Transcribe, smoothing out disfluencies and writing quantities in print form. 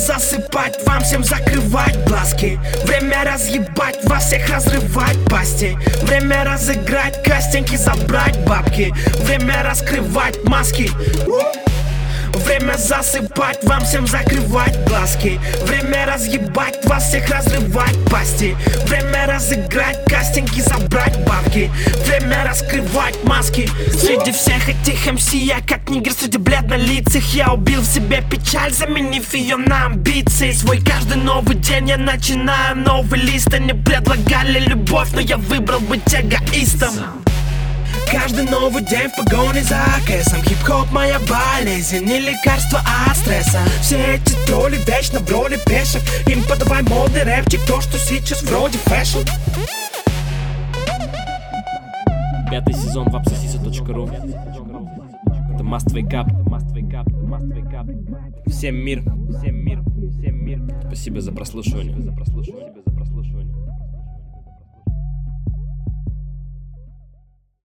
засыпать, вам всем закрывать глазки. Время разъебать, вас всех разрывать пасти. Время разыграть кастинг и забрать бабки. Время раскрывать маски. Время засыпать, вам всем закрывать глазки. Время разъебать, вас всех разрывать пасти. Время разыграть кастинг и забрать бабки. Время раскрывать маски. Среди всех этих МС я как нигер среди бледнолицых. Я убил в себе печаль, заменив ее на амбиции. Свой каждый новый день я начинаю новый лист. Они предлагали любовь, но я выбрал быть эгоистом. Каждый новый день в погоне за кэсом. Хип-хоп моя болезнь, не лекарство от стресса. Все эти тролли вечно в роли пешек. Им подавай модный рэпчик, то, что сейчас вроде фэшн. 5-й сезон vapsosisa.ru. Это Must Wake Up. Всем мир. Спасибо за прослушивание.